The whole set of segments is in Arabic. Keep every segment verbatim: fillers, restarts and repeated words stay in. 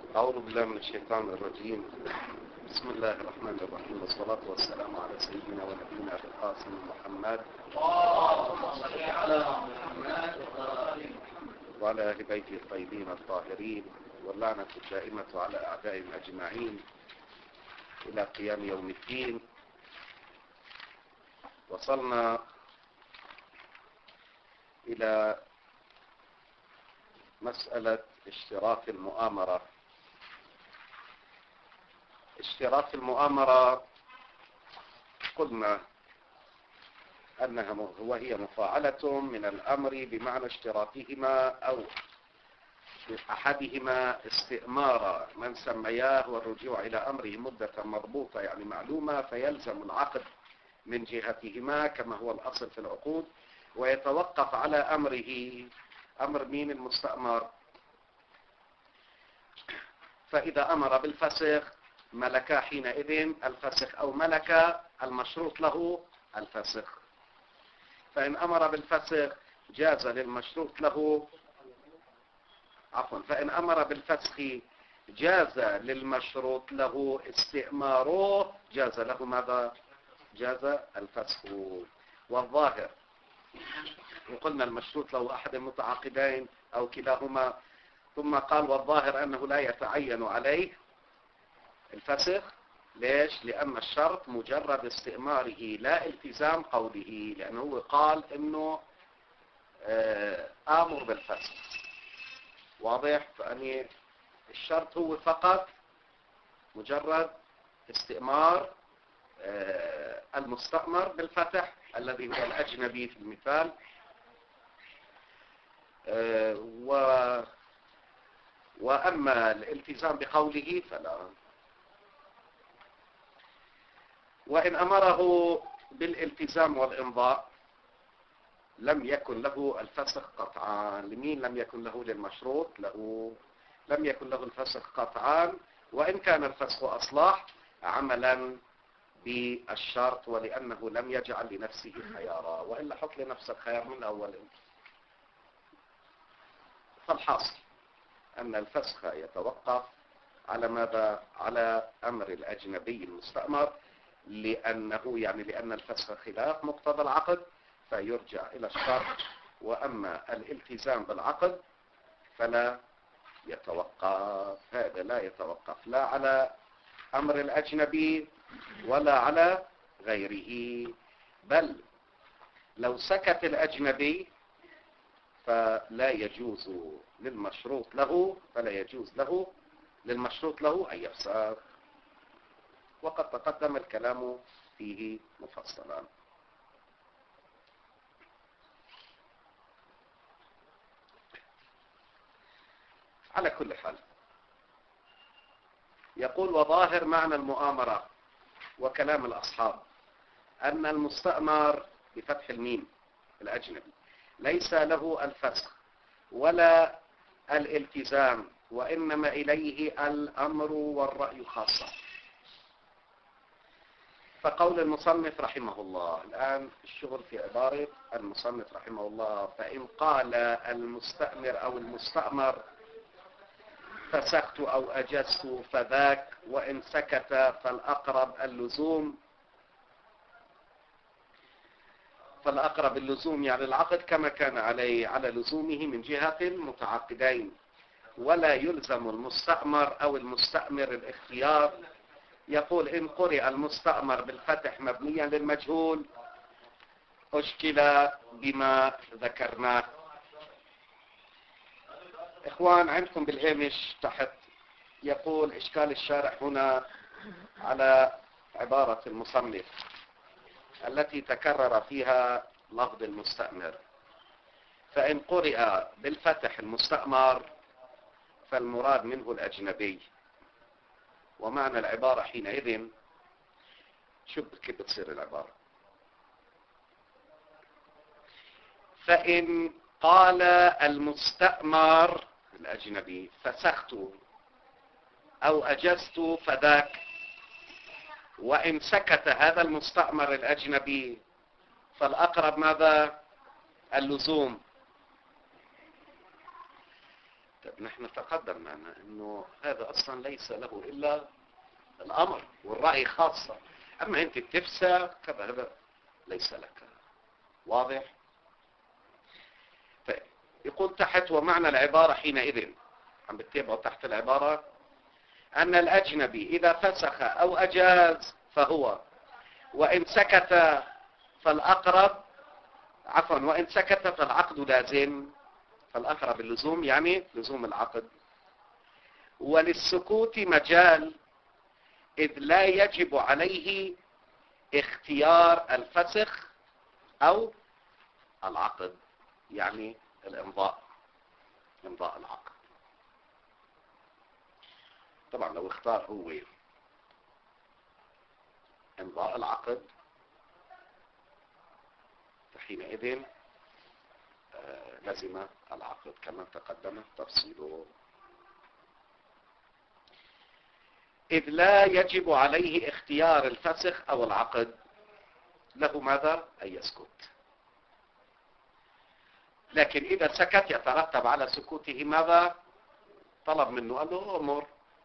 أعوذ بالله من الشيطان الرجيم. بسم الله الرحمن الرحيم، والصلاة والسلام على سيدنا ونبينا أبي القاسم محمد وعلى أهل بيته الطيبين الطاهرين، واللعنة الدائمة على أعدائهم أجمعين إلى قيام يوم الدين. وصلنا إلى مسألة اشتراك المؤامرة. اشتراك المؤامرة قلنا أنها وهي مفاعلة من الأمر بمعنى اشتراكهما أو أحدهما استئمار من سمياه والرجوع إلى أمره مدة مضبوطة يعني معلومة، فيلزم العقد من جهتهما كما هو الأصل في العقود، ويتوقف على أمره أمر مين؟ المستأمر. فإذا أمر بالفسخ ملك حينئذ الفسخ، أو ملك المشروط له الفسخ. فإن أمر بالفسخ جاز للمشروط له عفوا فإن أمر بالفسخ جاز للمشروط له استئماره، جاز له ماذا؟ جاز الفسخ. والظاهر وقلنا المشروط له أحد المتعاقدين أو كلاهما، ثم قال والظاهر أنه لا يتعين عليه الفسخ. ليش؟ لأن الشرط مجرد استئماره لا التزام قوله، لأنه قال إنه آمر بالفسخ. واضح؟ فأني الشرط هو فقط مجرد استئمار المستأمر بالفتح الذي هو الأجنبي في المثال، و وأما الالتزام بقوله فلا. وإن أمره بالالتزام والإمضاء لم يكن له الفسخ قطعا. لمين لم يكن له؟ للمشروط له لم يكن له الفسخ قطعا، وإن كان الفسخ أصلح عملا بالشرط، ولأنه لم يجعل لنفسه خيارا، وإلا حط لنفس الخيار من أول. فالحاصل أن الفسخ يتوقف على ماذا؟ على أمر الأجنبي المستأمر، لأنه يعني لأن الفسخ خلاف مقتضى العقد فيرجع إلى الشرط، وأما الالتزام بالعقد فلا يتوقف. هذا لا يتوقف لا على أمر الأجنبي ولا على غيره، بل لو سكت الأجنبي فلا يجوز للمشروط له فلا يجوز له للمشروط له أن يفسخ، وقد تقدم الكلام فيه مفصلا. على كل حال يقول وظاهر معنى المؤامرة وكلام الأصحاب أن المستأمر بفتح الميم الأجنبي ليس له الفسخ ولا الالتزام، وإنما إليه الأمر والرأي خاصة. فقول المصنف رحمه الله الآن الشغل في عبارة المصنف رحمه الله، فإن قال المستأمر أو المستأمر فسخت أو أجزت فذاك، وإن سكت فالأقرب اللزوم. فالأقرب اللزوم يعني العقد كما كان عليه على لزومه من جهة المتعاقدين، ولا يلزم المستأمر أو المستأمر الاختيار. يقول إن قرئ المستأمر بالفتح مبنيا للمجهول أشكل بما ذكرناه. إخوان عندكم بالهامش تحت يقول إشكال الشارح هنا على عبارة المصنف التي تكرر فيها لفظ المستأمر. فإن قرئ بالفتح المستأمر فالمراد منه الأجنبي، ومعنى العبارة حينئذ شوف كيف بتصير العبارة. فإن قال المستأمر الأجنبي فسخت أو أجزت فذاك، وإن سكت هذا المستأمر الأجنبي فالأقرب ماذا؟ اللزوم. طيب نحن تقدم معنا انه هذا اصلا ليس له الا الامر والرأي خاصة، اما انت بتفسق فهذا ليس لك. واضح؟ طيب يقول تحت ومعنى العبارة حينئذ، عم بتتابعوا تحت العبارة، ان الاجنبي اذا فسخ او اجاز فهو، وان سكت فالاقرب، عفوا وان سكت فالعقد لازم، فالاقرب اللزوم يعني لزوم العقد. وللسكوت مجال إذ لا يجب عليه اختيار الفسخ أو العقد، يعني الإمضاء، إمضاء العقد. طبعا لو اختار هو إمضاء العقد فحينئذ آه لزم العقد كما تقدم تفصيله. إذ لا يجب عليه اختيار الفسخ أو العقد، له ماذا؟ أن يسكت. لكن إذا سكت يترتب على سكوته ماذا؟ طلب منه، قال له أمر،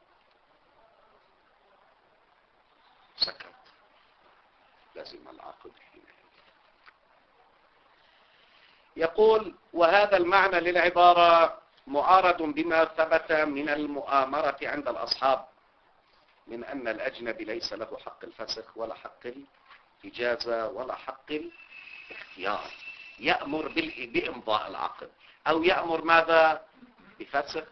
سكت، لازم العقد. يقول وهذا المعنى للعبارة معارض بما ثبت من المؤامرة عند الأصحاب من أن الأجنبي ليس له حق الفسخ ولا حق الإجازة ولا حق الاختيار، يأمر بإمضاء العقد أو يأمر ماذا؟ بفسخ،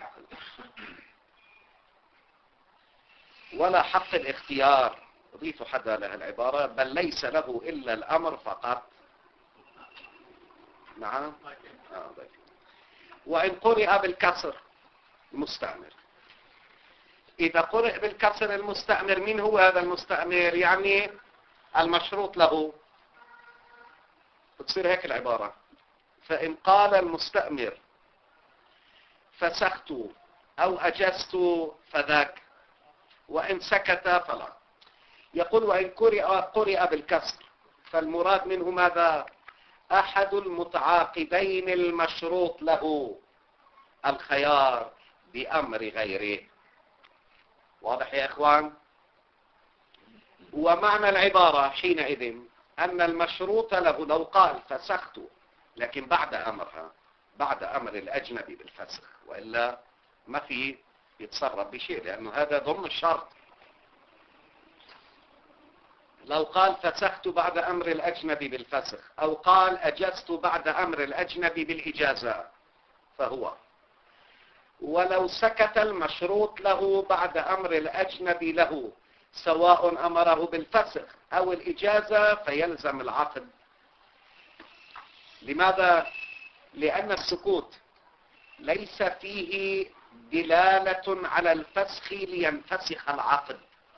ولا حق الاختيار. أضيف حدا لها العبارة بل ليس له إلا الأمر فقط. نعم. آه وإن قرئ بالكسر المستأمر، إذا قرئ بالكسر المستأمر، من هو هذا المستأمر؟ يعني المشروط له. بتصير هيك العبارة، فإن قال المستأمر فسخت أو أجزت فذاك، وإن سكت فلا. يقول وإن قرئ قرئ بالكسر فالمراد منه ماذا؟ أحد المتعاقدين المشروط له الخيار بأمر غيره. واضح يا إخوان؟ ومعنى العبارة حينئذ أن المشروط له لو قال فسخت لكن بعد أمرها، بعد أمر الأجنبي بالفسخ، وإلا ما في يتصرف بشيء لأنه هذا ضمن الشرط. لو قال فسخت بعد أمر الأجنبي بالفسخ أو قال أجزت بعد أمر الأجنبي بالإجازة فهو. ولو سكت المشروط له بعد أمر الأجنبي له سواء أمره بالفسخ أو الإجازة فيلزم العقد. لماذا؟ لأن السكوت ليس فيه دلالة على الفسخ لينفسخ العقد،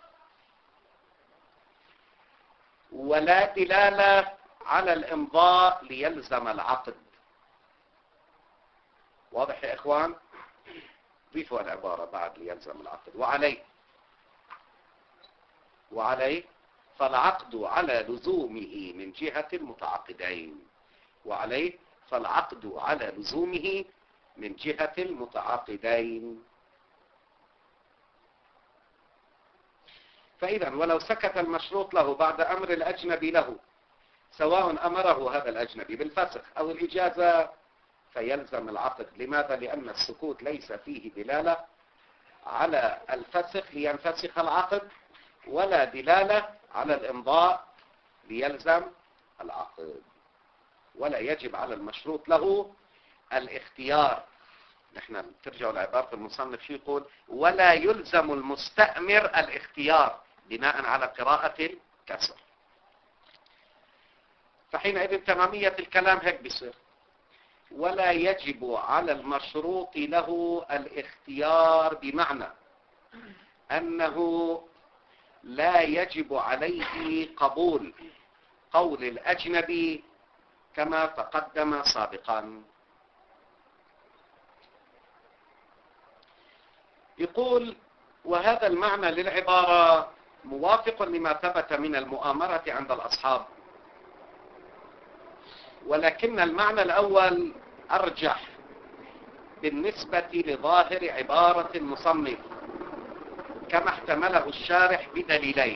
ولا دلالة على الإمضاء ليلزم العقد. واضح يا إخوان؟ ضيفوا العبارة بعد ليلزم العقد. وعليه وعليه فالعقد على لزومه من جهة المتعاقدين. وعليه فالعقد على لزومه من جهة المتعاقدين. فإذا ولو سكت المشروط له بعد أمر الأجنبي له سواء أمره هذا الأجنبي بالفسخ أو الإجازة فيلزم العقد. لماذا؟ لأن السكوت ليس فيه دلالة على الفسخ لينفسخ العقد، ولا دلالة على الإمضاء ليلزم العقد، ولا يجب على المشروط له الاختيار. نحن ترجعوا لعبارة المصنف شو يقول؟ ولا يلزم المستأمر الاختيار بناء على قراءة الكسر. فحينئذ تمامية الكلام هيك بيصير ولا يجب على المشروط له الاختيار، بمعنى أنه لا يجب عليه قبول قول الأجنبي كما تقدم سابقا. يقول وهذا المعنى للعبارة موافق لما ثبت من المؤامرة عند الأصحاب، ولكن المعنى الأول أرجح بالنسبة لظاهر عبارة المصنف كما احتمله الشارح بدليلين.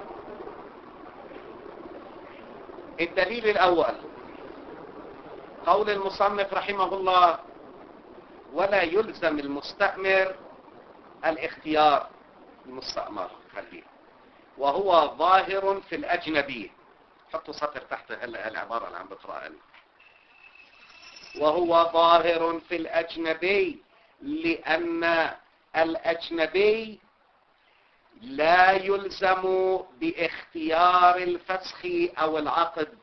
الدليل الأول قول المصنف رحمه الله: ولا يلزم المستأمر الاختيار المستأمر خليه، وهو ظاهر في الأجنبي. حطوا سطر تحت هلا العبارة اللي عم بقرأها لي. وهو ظاهر في الأجنبي لأن الأجنبي لا يلزم باختيار الفسخ أو العقد،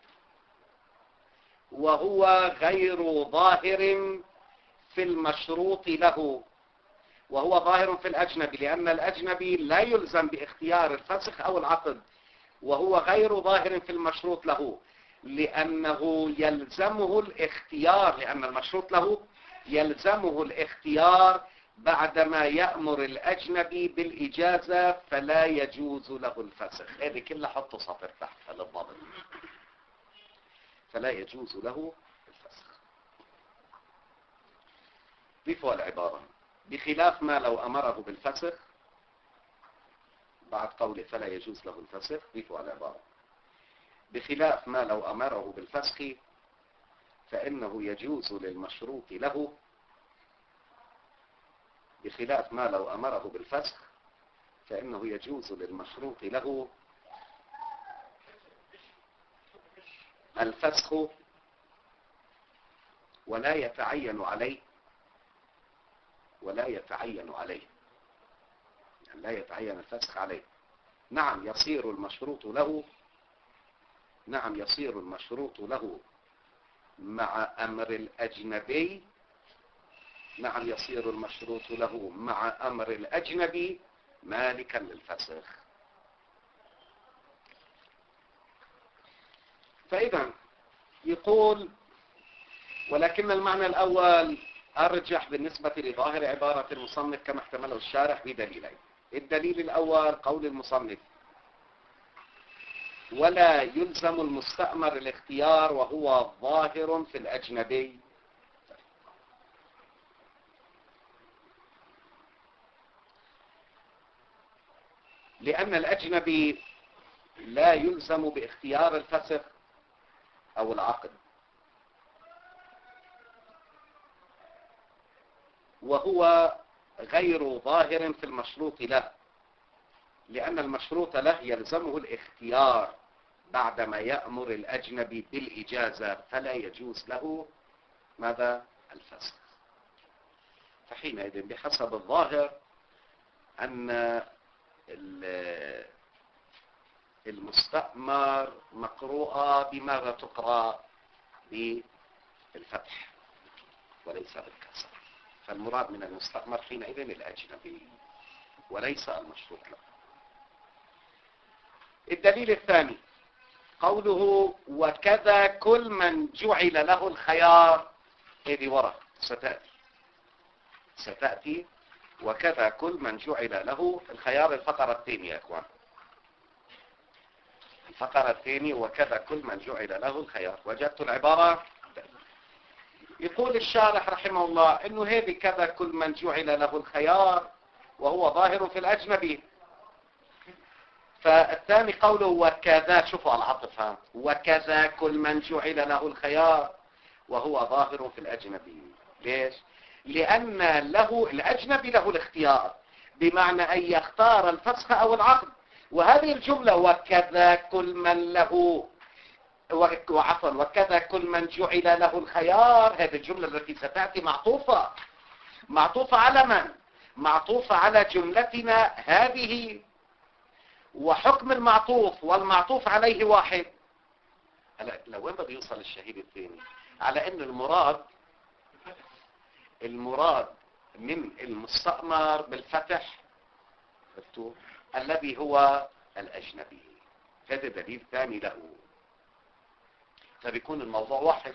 وهو غير ظاهر في المشروط له. وهو ظاهر في الأجنبي لأن الأجنبي لا يلزم باختيار الفسخ أو العقد، وهو غير ظاهر في المشروط له لأنه يلزمه الاختيار، لأن المشروط له يلزمه الاختيار بعدما يأمر الأجنبي بالإجازة، فلا يجوز له الفسخ. هذه كلها حطوا سطر تحت للضابط. فلا يجوز له الفسخ. ضيفوا العبارة: بخلاف ما لو أمره بالفسخ. بعد قوله فلا يجوز له الفسخ ضيفوا العبارة: بخلاف ما لو أمره بالفسخ فإنه يجوز للمشروط له. بخلاف ما لو أمره بالفسخ فإنه يجوز للمشروط له الفسخ ولا يتعين عليه ولا يتعين عليه يعني لا يتعين الفسخ عليه. نعم يصير المشروط له نعم يصير المشروط له مع أمر الأجنبي نعم يصير المشروط له مع أمر الأجنبي مالكا للفسخ. فإذا يقول: ولكن المعنى الأول أرجح بالنسبة لظاهر عبارة المصنف كما احتمله الشارح بدليلين. الدليل الأول قول المصنف: ولا يلزم المستأمر الاختيار وهو ظاهر في الأجنبي. لأن الأجنبي لا يلزم باختيار الفسخ أو العقد، وهو غير ظاهر في المشروط له، لأن المشروط له يلزمه الاختيار بعدما يأمر الأجنبي بالإجازة، فلا يجوز له ماذا؟ الفسخ. فحينئذ بحسب الظاهر أن المستأمر مقروءة بماذا تقرأ؟ بالفتح وليس بالكسر. فالمراد من المستأمر حينئذ الأجنبي وليس المشروط له. الدليل الثاني قوله: وكذا كل من جعل له الخيار. هذه ورق ستأتي ستأتي وكذا كل من جعل له الخيار. الفقرة الثانية يا اخوان، الفقرة الثانية: وكذا كل من جعل له الخيار. وجدت العبارة. يقول الشارح رحمه الله انه هذه كذا كل من جعل له الخيار وهو ظاهر في الأجنبي. فالثاني قوله وكذا، شوفوا العطف ها، وكذا كل من جعل له الخيار وهو ظاهر في الأجنبي. ليش؟ لأن له الأجنبي له الاختيار، بمعنى أن يختار الفسخ أو العقد. وهذه الجملة وكذا كل من له وعفوا وكذا كل من جعل له الخيار، هذه الجملة التي ستأتي معطوفة معطوفة على من؟ معطوفة على جملتنا هذه، وحكم المعطوف والمعطوف عليه واحد. هلا لوين بده يوصل الشهيد الثاني؟ على ان المراد المراد من المستأمر بالفتح مفتوح الذي هو الأجنبي. هذا دليل ثاني له، فبيكون الموضوع واحد.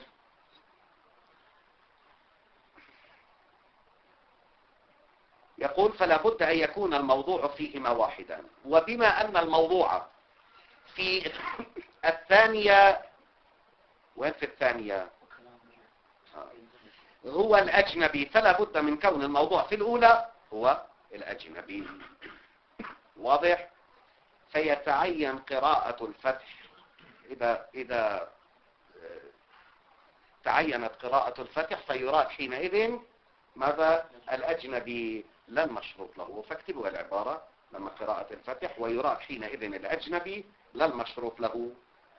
يقول: فلا بد أن يكون الموضوع فيهما واحدا. وبما أن الموضوع في الثانية، وين في الثانية؟ هو الأجنبي، فلا بد من كون الموضوع في الأولى هو الأجنبي. واضح؟ فيتعين قراءة الفتح إذا إذا تعينت قراءة الفتح فيراد حينئذ ماذا؟ الأجنبي لا المشروط له. فاكتبوا العبارة لما قراءة الفتح ويراد حينئذ الأجنبي لا المشروط له.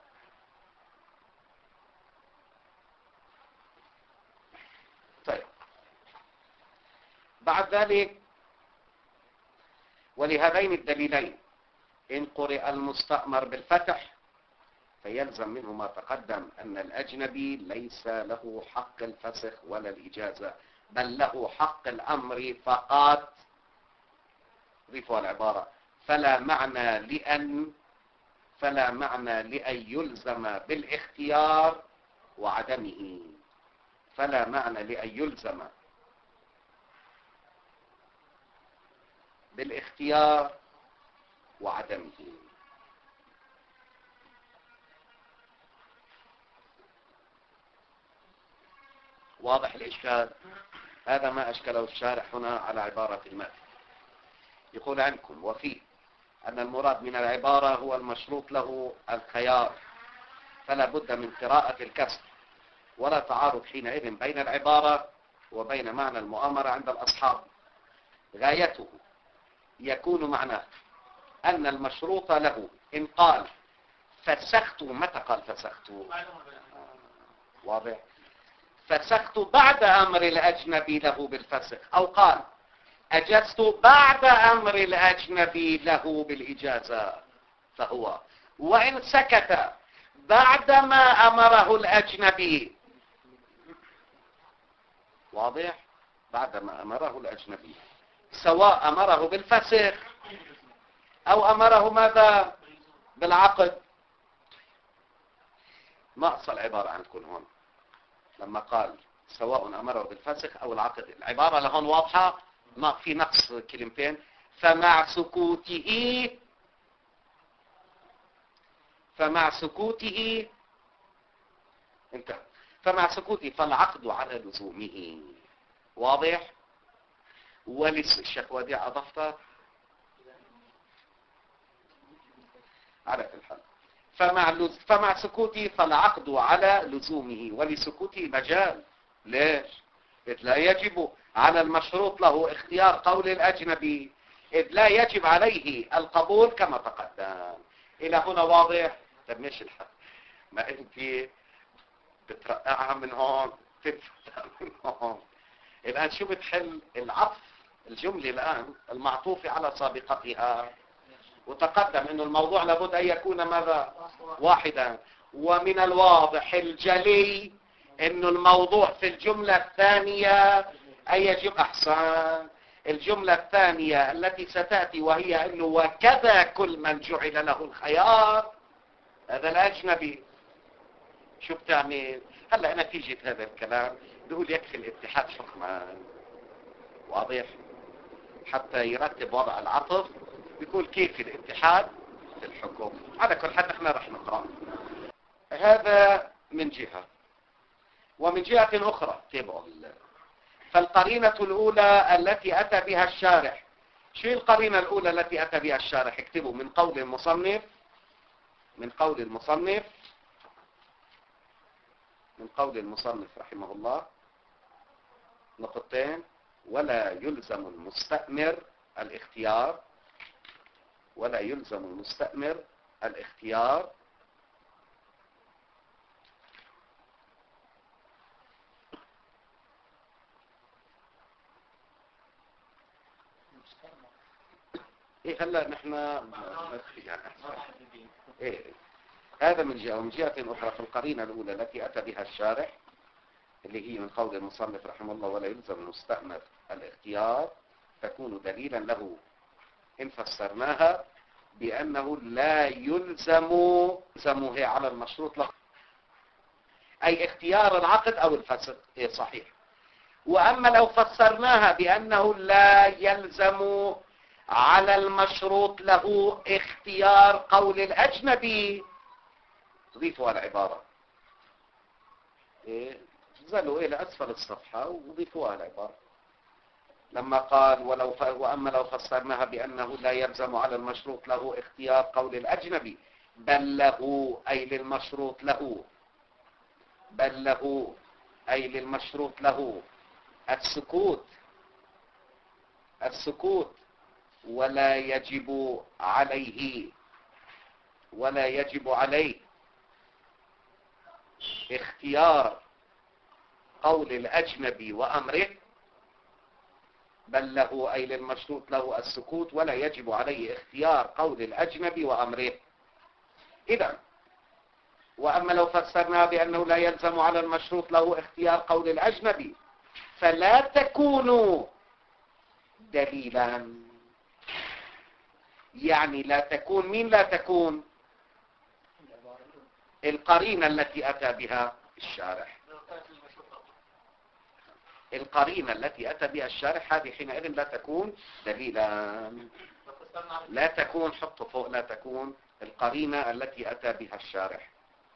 طيب بعد ذلك ولهذين الدليلين إن قرئ المستأمر بالفتح فيلزم منه ما تقدم أن الأجنبي ليس له حق الفسخ ولا الإجازة، بل له حق الأمر فقط. ضيفوا العبارة فلا معنى لأن فلا معنى لأن يلزم بالاختيار وعدمه. فلا معنى لأن يلزم بالاختيار وعدمه. واضح الإشكال؟ هذا ما أشكله الشارح هنا على عبارة المتن. يقول عنكم وفيه أن المراد من العبارة هو المشروط له الخيار، فلا بد من قراءة الكسر، ولا تعارض حينئذ بين العبارة وبين معنى المؤامرة عند الأصحاب. غايته يكون معناه أن المشروط له إن قال فسخت، متى قال فسخت؟ واضح؟ فسخت بعد أمر الأجنبي له بالفسخ، أو قال أجزت بعد أمر الأجنبي له بالإجازة فهو. وإن سكت بعدما أمره الأجنبي، واضح؟ بعدما أمره الأجنبي، سواء أمره بالفسخ أو أمره ماذا؟ بالعقد. نقص العبارة عندكم هون لما قال سواء أمره بالفسخ أو العقد، العبارة لهون واضحة، ما في نقص كلمتين. فمع سكوته فمع سكوته انتهى. فمع سكوته فالعقد على لزومه. واضح؟ ولس الشيخ وديع أضفت على الحال. فمع لز... فمع سكوته فالعقد على لزومه، ولسكوته مجال. ليش؟ إذ لا يجب على المشروط له اختيار قول الأجنبي، إذ لا يجب عليه القبول كما تقدم. إلى هنا واضح؟ طب مش الحل، ما أنت بترقعها من هون تنفتح من هون. الآن شو بتحل؟ العطف الجملة الآن المعطوفة على سابقتها، وتقدم أنه الموضوع لابد أن يكون ماذا؟ واحدا. ومن الواضح الجلي أنه الموضوع في الجملة الثانية أن يجب أحسن الجملة الثانية التي ستأتي، وهي أنه وكذا كل من جعل له الخيار، هذا الأجنبي. شو بتعمل؟ هلأ نتيجة هذا الكلام بيقول يكفي الاتحاد حكما. واضح؟ حتى يرتب وضع العطف بيقول كيف الاتحاد في الحكم. على كل حال احنا رح نقرأ هذا من جهة. ومن جهة أخرى تابعوا. فالقرينة الأولى التي أتى بها الشارح، شو القرينة الأولى التي أتى بها الشارح؟ اكتبوا من قول المصنف من قول المصنف من قول المصنف رحمه الله نقطتين. ولا يلزم المستأمر الاختيار ولا يلزم المستأمر الاختيار ايه هلا نحن يعني ايه هذا من جهة. ومن جهة أخرى في القرينة الأولى التي أتى بها الشارح اللي هي من قول المصنف رحمه الله ولا يلزم المستأمر الاختيار، تكون دليلا له إن فسرناها بأنه لا يلزم يلزمه على المشروط له، أي اختيار العقد أو الفسق. إيه صحيح. وأما لو فسرناها بأنه لا يلزم على المشروط له اختيار قول الأجنبي، تضيفوا العبارة إيه؟ انزلوا إلى أسفل الصفحة وضيفوها العبارة. لما قال ولو ف... وأما لو فسرناها بأنه لا يلزم على المشروط له اختيار قول الأجنبي بل له أي للمشروط له بل له أي للمشروط له السكوت السكوت ولا يجب عليه ولا يجب عليه اختيار قول الأجنبي وأمره بل له أي للمشروط له السكوت ولا يجب عليه اختيار قول الأجنبي وأمره. إذا وأما لو فسرنا بأنه لا يلزم على المشروط له اختيار قول الأجنبي فلا تكون دليلا. يعني لا تكون مين لا تكون؟ القرينة التي أتى بها الشارح. القرينة التي أتى بها الشارح هذه حينئذ لا تكون دليلا. لا تكون حط فوق لا تكون القرينة التي أتى بها الشارح.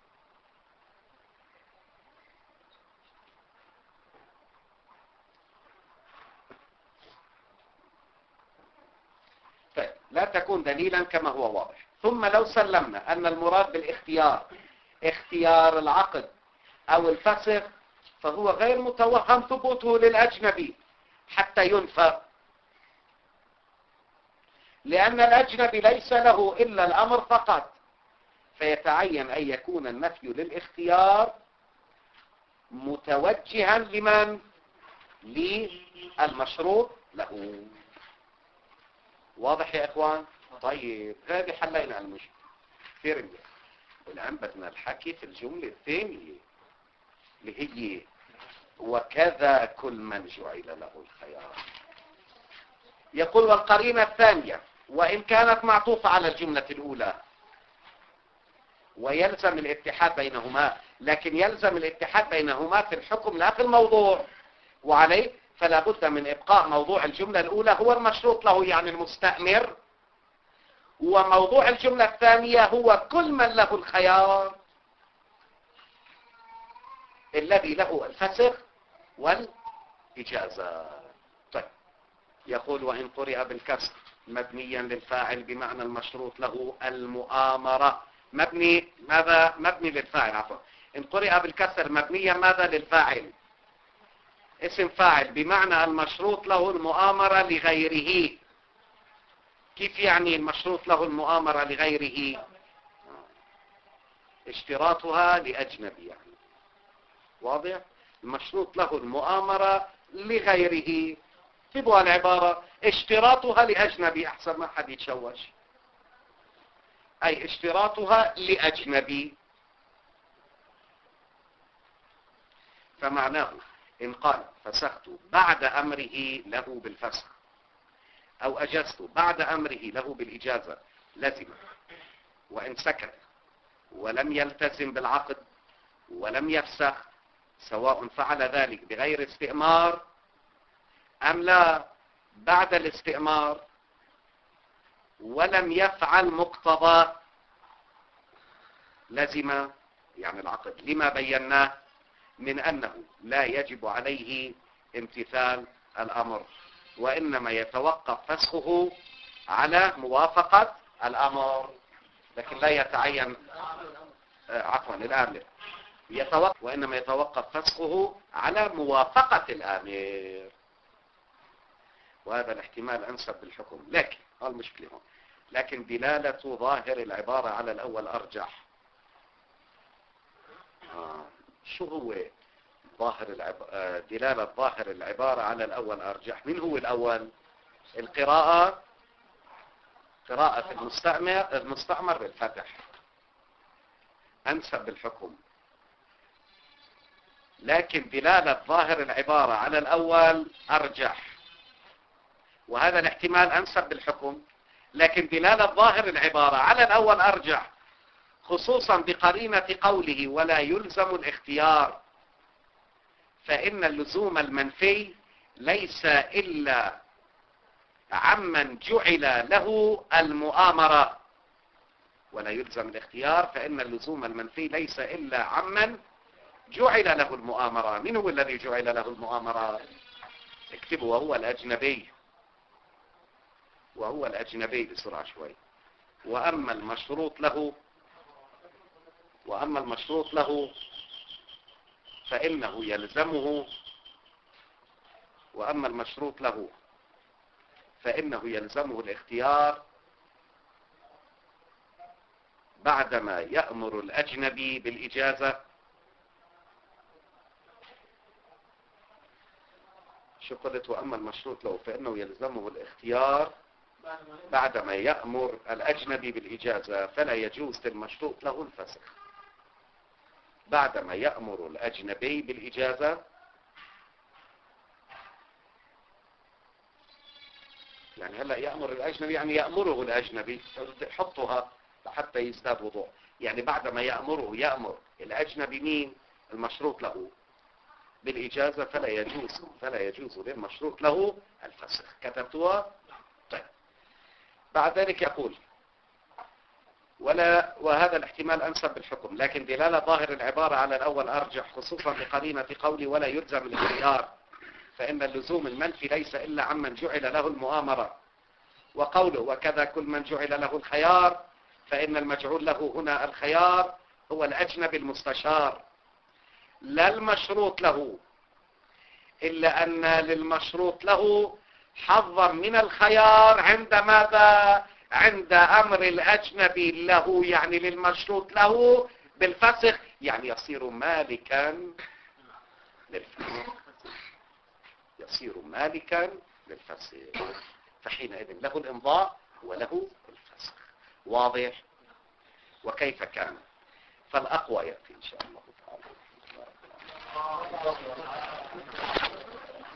طيب لا تكون دليلا كما هو واضح. ثم لو سلمنا أن المراد بالاختيار اختيار العقد أو الفسخ فهو غير متوهم ثبوته للأجنبي حتى ينفى، لأن الأجنبي ليس له إلا الأمر فقط، فيتعين أن يكون النفي للاختيار متوجها لمن؟ للمشروط له. واضح يا إخوان؟ طيب هذه حلينا المشكلة. كثير منيح. والآن بدنا الحكي في الجملة الثانية اللي هي وكذا كل من جعل له الخيار. يقول والقرينة الثانية وإن كانت معطوفة على الجملة الأولى ويلزم الاتحاد بينهما، لكن يلزم الاتحاد بينهما في الحكم لا في الموضوع، وعليه فلا بد من إبقاء موضوع الجملة الأولى هو المشروط له يعني المستأمر، وموضوع الجملة الثانية هو كل من له الخيار الذي له الفسخ والإجازة. طيب يقول وإن قرئ بالكسر مبنيا للفاعل بمعنى المشروط له المؤامرة. مبني ماذا؟ مبني للفاعل عفوا. إن قرئ بالكسر مبنيا ماذا؟ للفاعل، اسم فاعل بمعنى المشروط له المؤامرة لغيره. كيف يعني المشروط له المؤامرة لغيره؟ اشتراطها لأجنبي يعني. واضح؟ المشروط له المؤامرة لغيره. تبغى العبارة اشتراطها لأجنبي أحسن ما حد يتشوش. أي اشتراطها لأجنبي. فمعناه إن قال فسخت بعد أمره له بالفسخ أو أجزت بعد أمره له بالإجازة لزم، وإن سكت ولم يلتزم بالعقد ولم يفسخ سواء فعل ذلك بغير استئمار أم لا بعد الاستئمار ولم يفعل مقتضى لزم يعني العقد لما بيناه من أنه لا يجب عليه امتثال الأمر، وإنما يتوقف فسخه على موافقة الأمر، لكن لا يتعين عفوا الآمر يتوقف وإنما يتوقف فسخه على موافقة الآمر. وهذا الاحتمال أنسب بالحكم. لكن المشكلة هون لكن دلالة ظاهر العبارة على الأول أرجح. آه. شو هو ظاهر العب... دلالة ظاهر العبارة على الأول أرجح؟ من هو الأول؟ القراءة قراءة المستعمر المستعمر بالفتح أنسب بالحكم، لكن دلالة ظاهر العبارة على الأول أرجح، وهذا الاحتمال أنسب بالحكم، لكن دلالة ظاهر العبارة على الأول أرجح، خصوصا بقرينة قوله ولا يلزم الاختيار، فإن اللزوم المنفي ليس إلا عمن جعل له المؤامرة. ولا يلزم الاختيار فإن اللزوم المنفي ليس إلا عمن جعل له المؤامرة. من هو الذي جعل له المؤامرة؟ اكتبوا: وهو الأجنبي. وهو الأجنبي بسرعة شوي. وأما المشروط له وأما المشروط له فإنه يلزمه وأما المشروط له فإنه يلزمه الاختيار بعدما يأمر الأجنبي بالإجازة. شو قلت؟ وأما المشروط له فإنه يلزمه الاختيار بعدما يأمر الأجنبي بالإجازة، فلا يجوز للمشروط له الفسخ. بعدما يأمر الأجنبي بالإجازة، يعني هلأ يأمر الأجنبي يعني يأمره الأجنبي. حطها حتى يزداد وضوح. يعني بعدما يأمره يأمر الأجنبي مين؟ المشروط له بالإجازة، فلا يجوز فلا يجوز للمشروط له الفسخ. كتبتوها؟ طيب. بعد ذلك يقول: ولا وهذا الاحتمال أنسب بالحكم، لكن دلالة ظاهر العبارة على الأول أرجح، خصوصا بقرينة قولي ولا يلزم الاختيار، فإن اللزوم المنفي ليس إلا عمن جعل له المؤامرة. وقوله: وكذا كل من جعل له الخيار، فإن المجعول له هنا الخيار هو الأجنبي المستشار لا المشروط له، إلا أن للمشروط له حظا من الخيار عند ماذا؟ عند أمر الأجنبي له، يعني للمشروط له بالفسخ، يعني يصير مالكا للفسخ يصير مالكا للفسخ فحينئذ له الإمضاء وله الفسخ. واضح؟ وكيف كان؟ فالأقوى يأتي إن شاء الله تعالى.